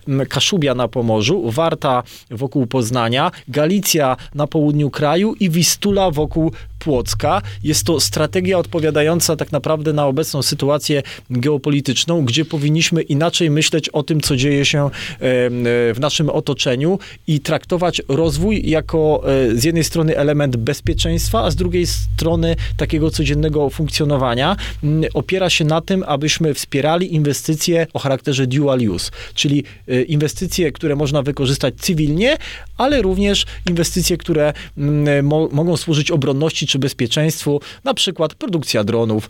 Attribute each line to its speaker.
Speaker 1: Kaszubia na Pomorzu, Warta wokół Poznania, Galicja na południu kraju i Wistula wokół Płocka. Jest to strategia odpowiadająca tak naprawdę na obecną sytuację geopolityczną, gdzie powinniśmy inaczej myśleć o tym, co dzieje się w naszym otoczeniu i traktować rozwój jako z jednej strony element bezpieczeństwa, a z drugiej strony takiego codziennego funkcjonowania. Opiera się na tym, abyśmy wspierali inwestycje o charakterze dual use, czyli inwestycje, które można wykorzystać cywilnie, ale również inwestycje, które mogą służyć obronności czy bezpieczeństwu, na przykład produkcja dronów,